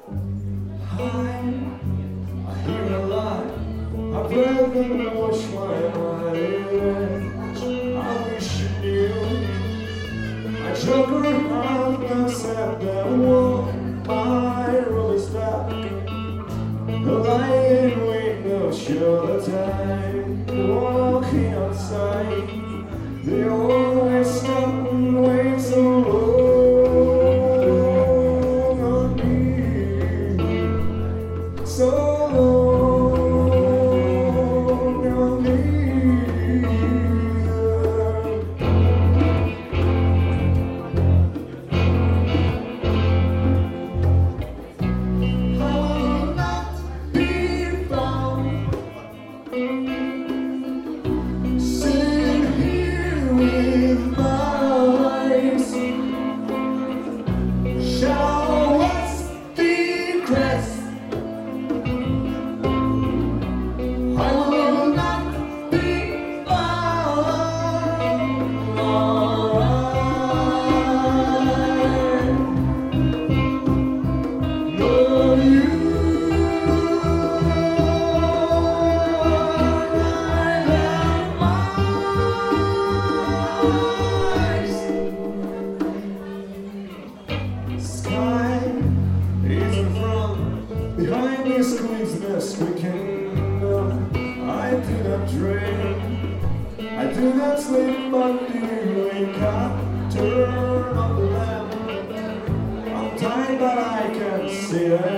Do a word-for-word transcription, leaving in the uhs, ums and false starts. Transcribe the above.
I hear a lot. I breath and wash my mind. I wish you knew. I joke around and said that walk my roller stop. The lying windows show the time. Walking outside, they always stop and wait so long. So long on me. I will not be found sitting here with my eyes. Show us the crest. Behind this queen's nest we can know. I do not dream, I do not sleep, but do wake up, turn on the lamp. I'm tired but I can see it.